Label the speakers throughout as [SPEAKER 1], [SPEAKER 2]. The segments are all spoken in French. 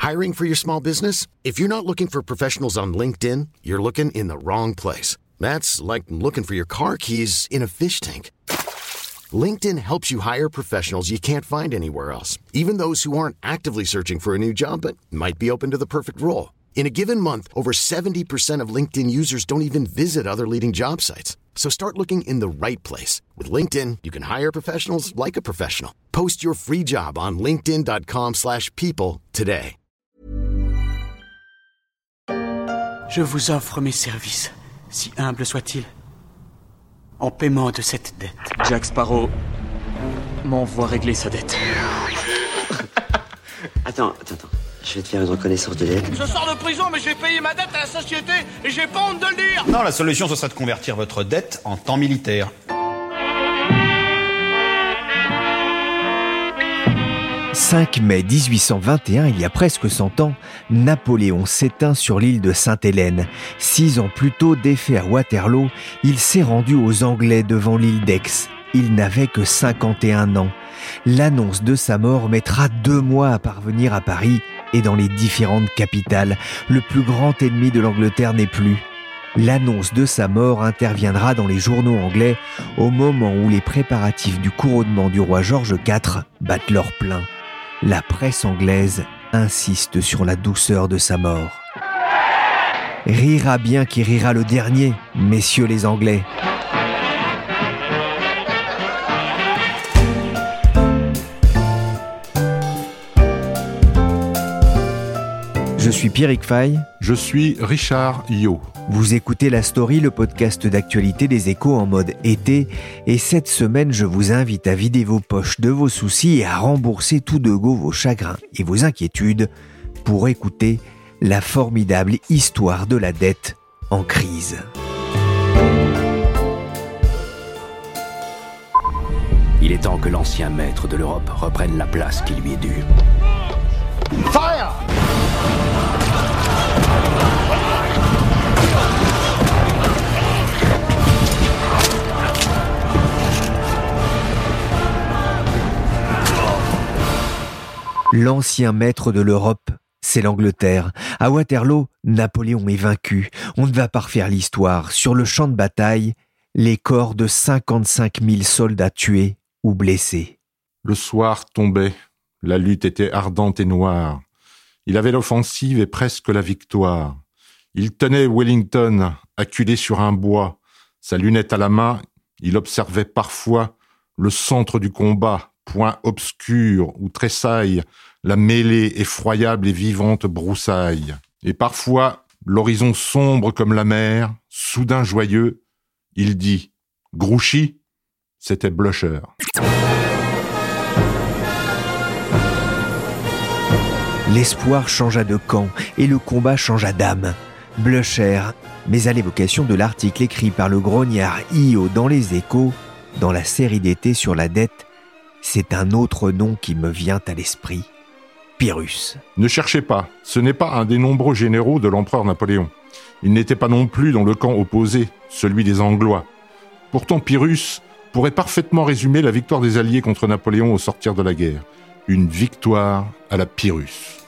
[SPEAKER 1] Hiring for your small business? If you're not looking for professionals on LinkedIn, you're looking in the wrong place. That's like looking for your car keys in a fish tank. LinkedIn helps you hire professionals you can't find anywhere else, even those who aren't actively searching for a new job but might be open to the perfect role. In a given month, over 70% of LinkedIn users don't even visit other leading job sites. So start looking in the right place. With LinkedIn, you can hire professionals like a professional. Post your free job on linkedin.com/people today.
[SPEAKER 2] Je vous offre mes services, si humbles soient-ils, en paiement de cette dette.
[SPEAKER 3] Jack Sparrow m'envoie régler sa dette.
[SPEAKER 4] Attends. Je vais te faire une reconnaissance de dette.
[SPEAKER 5] Je sors de prison, mais j'ai payé ma dette à la société et j'ai pas honte de le dire.
[SPEAKER 6] Non, la solution, ce serait de convertir votre dette en temps militaire.
[SPEAKER 7] 5 mai 1821, il y a presque 100 ans, Napoléon s'éteint sur l'île de Sainte-Hélène. 6 ans plus tôt, défait à Waterloo, il s'est rendu aux Anglais devant l'île d'Aix. Il n'avait que 51 ans. L'annonce de sa mort mettra 2 mois à parvenir à Paris et dans les différentes capitales. Le plus grand ennemi de l'Angleterre n'est plus. L'annonce de sa mort interviendra dans les journaux anglais au moment où les préparatifs du couronnement du roi George IV battent leur plein. La presse anglaise insiste sur la douceur de sa mort. Rira bien qui rira le dernier, messieurs les Anglais. Je suis Pierrick Fay.
[SPEAKER 8] Je suis Richard Yo.
[SPEAKER 7] Vous écoutez La Story, le podcast d'actualité des Échos en mode été. Et cette semaine, je vous invite à vider vos poches de vos soucis et à rembourser tout de go vos chagrins et vos inquiétudes pour écouter la formidable histoire de la dette en crise.
[SPEAKER 9] Il est temps que l'ancien maître de l'Europe reprenne la place qui lui est due.
[SPEAKER 5] Fire!
[SPEAKER 7] L'ancien maître de l'Europe, c'est l'Angleterre. À Waterloo, Napoléon est vaincu. On ne va pas refaire l'histoire. Sur le champ de bataille, les corps de 55 000 soldats tués ou blessés.
[SPEAKER 8] Le soir tombait. La lutte était ardente et noire. Il avait l'offensive et presque la victoire. Il tenait Wellington, acculé sur un bois. Sa lunette à la main, il observait parfois le centre du combat, point obscur où tressaille la mêlée effroyable et vivante broussaille. Et parfois, l'horizon sombre comme la mer, soudain joyeux, il dit « Grouchy », c'était Blücher.
[SPEAKER 7] L'espoir changea de camp et le combat changea d'âme. Blücher, mais à l'évocation de l'article écrit par le grognard Io dans les Échos, dans la série d'été sur la dette, c'est un autre nom qui me vient à l'esprit. Pyrrhus.
[SPEAKER 8] Ne cherchez pas, ce n'est pas un des nombreux généraux de l'empereur Napoléon. Il n'était pas non plus dans le camp opposé, celui des Anglois. Pourtant Pyrrhus pourrait parfaitement résumer la victoire des Alliés contre Napoléon au sortir de la guerre. Une victoire à la Pyrrhus.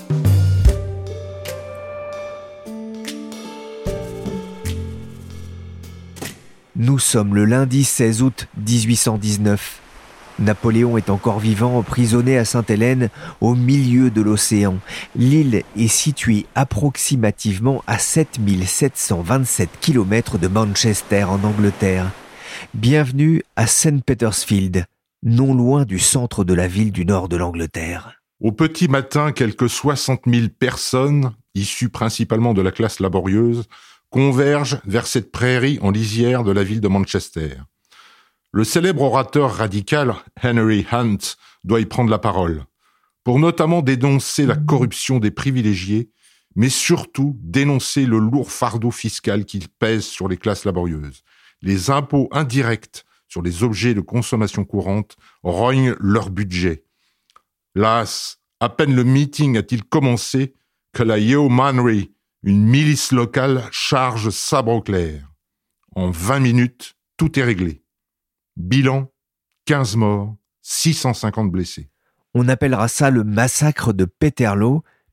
[SPEAKER 7] Nous sommes le lundi 16 août 1819. Napoléon est encore vivant, emprisonné à Sainte-Hélène, au milieu de l'océan. L'île est située approximativement à 7727 km de Manchester, en Angleterre. Bienvenue à St. Petersfield, non loin du centre de la ville du nord de l'Angleterre.
[SPEAKER 8] Au petit matin, quelques 60 000 personnes, issues principalement de la classe laborieuse, convergent vers cette prairie en lisière de la ville de Manchester. Le célèbre orateur radical Henry Hunt doit y prendre la parole, pour notamment dénoncer la corruption des privilégiés, mais surtout dénoncer le lourd fardeau fiscal qui pèse sur les classes laborieuses. Les impôts indirects sur les objets de consommation courante rognent leur budget. Las, à peine le meeting a-t-il commencé que la Yeomanry, une milice locale, charge sabre au clair. En 20 minutes, tout est réglé. Bilan, 15 morts, 650 blessés.
[SPEAKER 7] On appellera ça le massacre de Peterloo,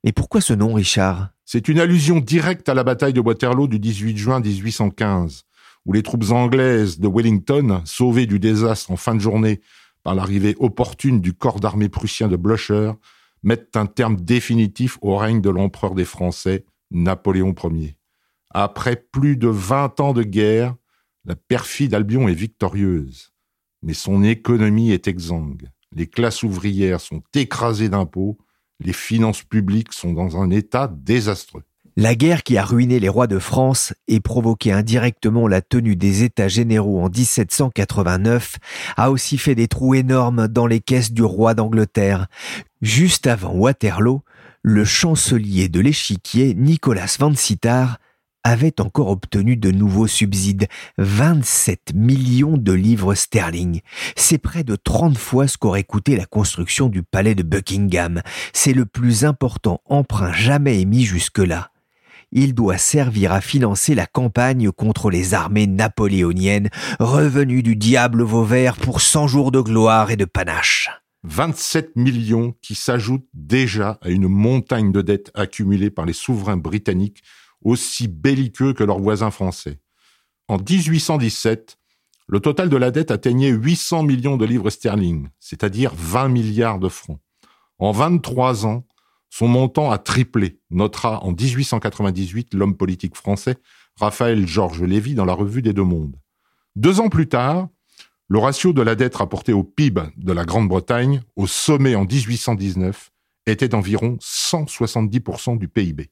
[SPEAKER 7] Mais pourquoi ce nom, Richard ?
[SPEAKER 8] C'est une allusion directe à la bataille de Waterloo du 18 juin 1815, où les troupes anglaises de Wellington, sauvées du désastre en fin de journée par l'arrivée opportune du corps d'armée prussien de Blücher, mettent un terme définitif au règne de l'empereur des Français, Napoléon Ier. Après plus de 20 ans de guerre, la perfide Albion est victorieuse, mais son économie est exsangue. Les classes ouvrières sont écrasées d'impôts, les finances publiques sont dans un état désastreux.
[SPEAKER 7] La guerre qui a ruiné les rois de France et provoqué indirectement la tenue des États généraux en 1789 a aussi fait des trous énormes dans les caisses du roi d'Angleterre. Juste avant Waterloo, le chancelier de l'Échiquier, Nicolas Vansittart, avait encore obtenu de nouveaux subsides, 27 millions de livres sterling. C'est près de 30 fois ce qu'aurait coûté la construction du palais de Buckingham. C'est le plus important emprunt jamais émis jusque-là. Il doit servir à financer la campagne contre les armées napoléoniennes, revenues du diable Vauvert pour 100 jours de gloire et de panache.
[SPEAKER 8] 27 millions qui s'ajoutent déjà à une montagne de dettes accumulées par les souverains britanniques, aussi belliqueux que leurs voisins français. En 1817, le total de la dette atteignait 800 millions de livres sterling, c'est-à-dire 20 milliards de francs. En 23 ans, son montant a triplé, notera en 1898 l'homme politique français Raphaël Georges Lévy dans la Revue des Deux Mondes. 2 ans plus tard, le ratio de la dette rapportée au PIB de la Grande-Bretagne, au sommet en 1819, était d'environ 170% du PIB.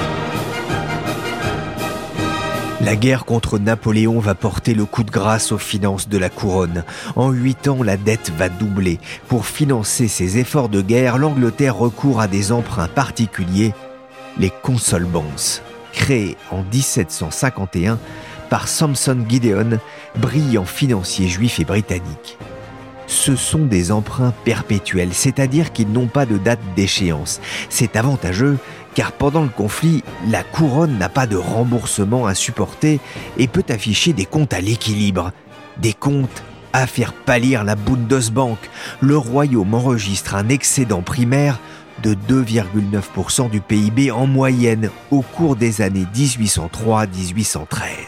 [SPEAKER 7] La guerre contre Napoléon va porter le coup de grâce aux finances de la couronne. En 8 ans, la dette va doubler. Pour financer ses efforts de guerre, l'Angleterre recourt à des emprunts particuliers, les Consul Bonds, créés en 1751 par Sampson Gideon, brillant financier juif et britannique. Ce sont des emprunts perpétuels, c'est-à-dire qu'ils n'ont pas de date d'échéance. C'est avantageux car pendant le conflit, la couronne n'a pas de remboursement à supporter et peut afficher des comptes à l'équilibre. Des comptes à faire pâlir la Bundesbank. Le royaume enregistre un excédent primaire de 2,9% du PIB en moyenne au cours des années 1803-1813.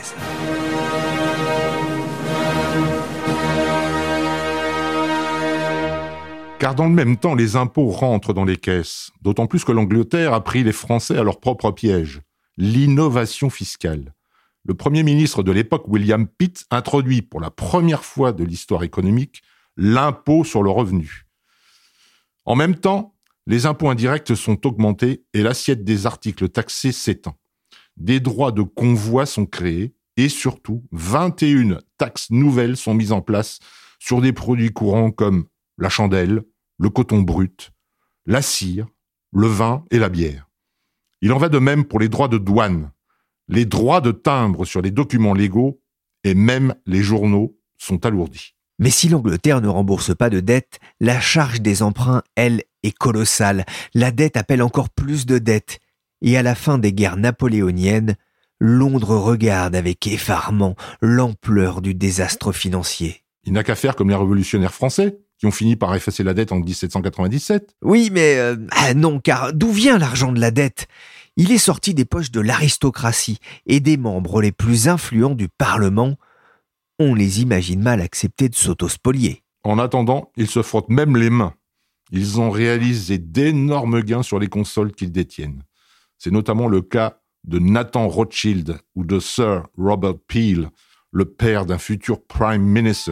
[SPEAKER 8] Car dans le même temps, les impôts rentrent dans les caisses, d'autant plus que l'Angleterre a pris les Français à leur propre piège, l'innovation fiscale. Le Premier ministre de l'époque, William Pitt, introduit pour la première fois de l'histoire économique l'impôt sur le revenu. En même temps, les impôts indirects sont augmentés et l'assiette des articles taxés s'étend. Des droits de convoi sont créés et surtout, 21 taxes nouvelles sont mises en place sur des produits courants comme la chandelle, le coton brut, la cire, le vin et la bière. Il en va de même pour les droits de douane. Les droits de timbre sur les documents légaux et même les journaux sont alourdis.
[SPEAKER 7] Mais si l'Angleterre ne rembourse pas de dette, la charge des emprunts, elle, est colossale. La dette appelle encore plus de dettes. Et à la fin des guerres napoléoniennes, Londres regarde avec effarement l'ampleur du désastre financier.
[SPEAKER 8] Il n'a qu'à faire comme les révolutionnaires français, qui ont fini par effacer la dette en 1797.
[SPEAKER 7] Oui, mais non, car d'où vient l'argent de la dette ? Il est sorti des poches de l'aristocratie et des membres les plus influents du Parlement. On les imagine mal accepter de s'autospolier.
[SPEAKER 8] En attendant, ils se frottent même les mains. Ils ont réalisé d'énormes gains sur les consoles qu'ils détiennent. C'est notamment le cas de Nathan Rothschild ou de Sir Robert Peel, le père d'un futur Prime Minister.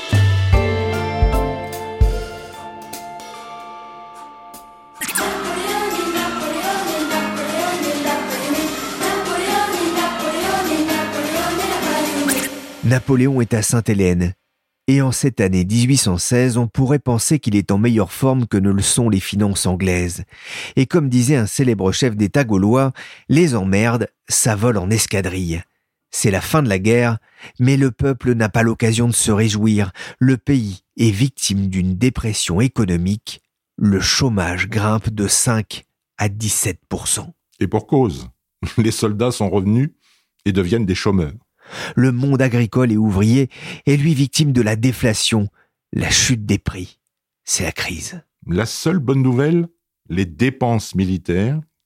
[SPEAKER 7] Napoléon est à Sainte-Hélène. Et en cette année 1816, on pourrait penser qu'il est en meilleure forme que ne le sont les finances anglaises. Et comme disait un célèbre chef d'État gaulois, les emmerdes, ça vole en escadrille. C'est la fin de la guerre, mais le peuple n'a pas l'occasion de se réjouir. Le pays est victime d'une dépression économique. Le chômage grimpe de 5 à 17%.
[SPEAKER 8] Et pour cause, les soldats sont revenus et deviennent des chômeurs.
[SPEAKER 7] Le monde agricole et ouvrier est lui victime de la déflation, la chute des prix. C'est la crise.
[SPEAKER 8] La seule bonne nouvelle, les dépenses militaires,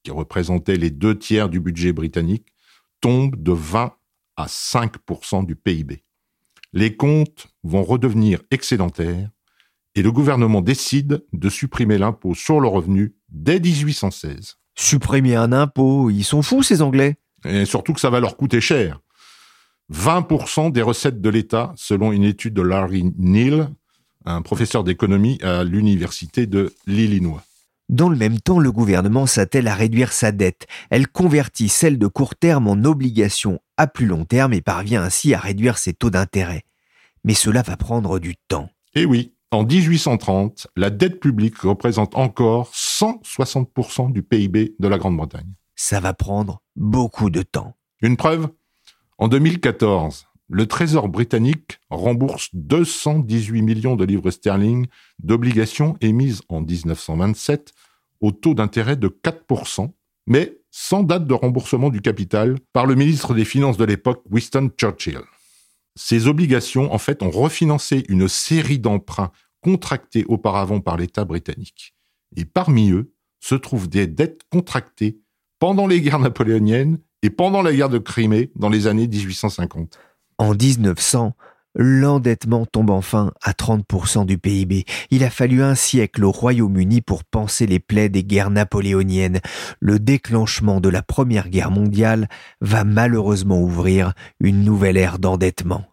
[SPEAKER 8] qui représentait les 2/3 du budget britannique, tombe de 20 à 5% du PIB. Les comptes vont redevenir excédentaires et le gouvernement décide de supprimer l'impôt sur le revenu dès 1816.
[SPEAKER 7] Supprimer un impôt, ils sont fous ces Anglais.
[SPEAKER 8] Et surtout que ça va leur coûter cher. 20% des recettes de l'État, selon une étude de Larry Neal, un professeur d'économie à l'université de l'Illinois.
[SPEAKER 7] Dans le même temps, le gouvernement s'attelle à réduire sa dette. Elle convertit celle de court terme en obligation à plus long terme et parvient ainsi à réduire ses taux d'intérêt. Mais cela va prendre du temps.
[SPEAKER 8] Et oui, en 1830, la dette publique représente encore 160% du PIB de la Grande-Bretagne.
[SPEAKER 7] Ça va prendre beaucoup de temps.
[SPEAKER 8] Une preuve ? En 2014, le Trésor britannique rembourse 218 millions de livres sterling d'obligations émises en 1927 au taux d'intérêt de 4%, mais sans date de remboursement du capital par le ministre des Finances de l'époque, Winston Churchill. Ces obligations, en fait, ont refinancé une série d'emprunts contractés auparavant par l'État britannique. Et parmi eux se trouvent des dettes contractées pendant les guerres napoléoniennes et pendant la guerre de Crimée dans les années 1850.
[SPEAKER 7] En 1900, l'endettement tombe enfin à 30% du PIB. Il a fallu un siècle au Royaume-Uni pour panser les plaies des guerres napoléoniennes. Le déclenchement de la Première Guerre mondiale va malheureusement ouvrir une nouvelle ère d'endettement.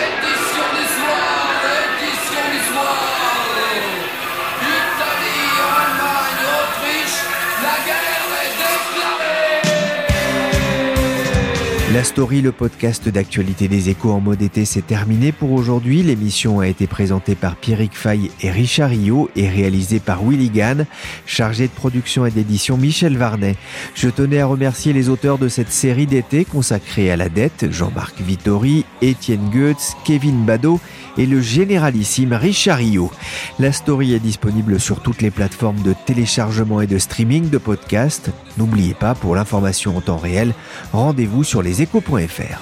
[SPEAKER 7] La Story, le podcast d'actualité des Échos en mode été, c'est terminé pour aujourd'hui. L'émission a été présentée par Pierrick Fay et Richard Rio et réalisée par Willy Gann, chargé de production et d'édition Michel Varnet. Je tenais à remercier les auteurs de cette série d'été consacrée à la dette, Jean-Marc Vittori, Étienne Goetz, Kevin Badeau et le généralissime Richard Rio. La Story est disponible sur toutes les plateformes de téléchargement et de streaming de podcasts. N'oubliez pas, pour l'information en temps réel, rendez-vous sur leséchos.fr.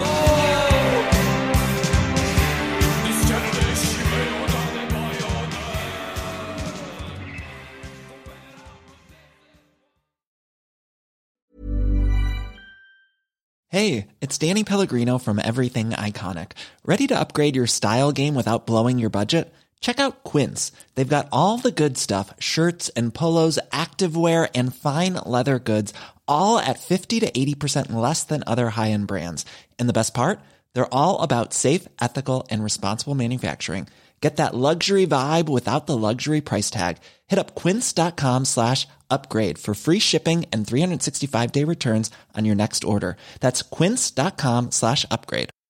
[SPEAKER 10] Hey, it's Danny Pellegrino from Everything Iconic. Ready to upgrade your style game without blowing your budget? Check out Quince. They've got all the good stuff, shirts and polos, activewear, and fine leather goods, all at 50 to 80% less than other high-end brands. And the best part? They're all about safe, ethical, and responsible manufacturing. Get that luxury vibe without the luxury price tag. Hit up quince.com/upgrade for free shipping and 365-day returns on your next order. That's quince.com/upgrade.